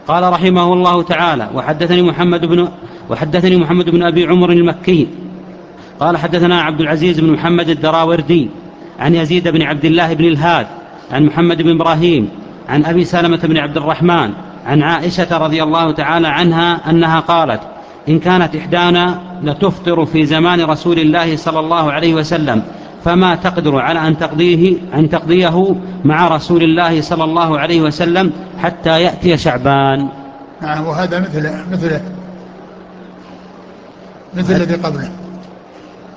قال رحمه الله تعالى: وحدثني محمد بن أبي عمر المكي قال حدثنا عبد العزيز بن محمد الدراوردي عن يزيد بن عبد الله بن الهاد عن محمد بن إبراهيم عن أبي سلمة بن عبد الرحمن عن عائشة رضي الله تعالى عنها أنها قالت: إن كانت إحدانا لتفطر في زمان رسول الله صلى الله عليه وسلم فما تقدر على أن تقضيه مع رسول الله صلى الله عليه وسلم حتى يأتي شعبان. نعم. وهذا مثل الذي قبله.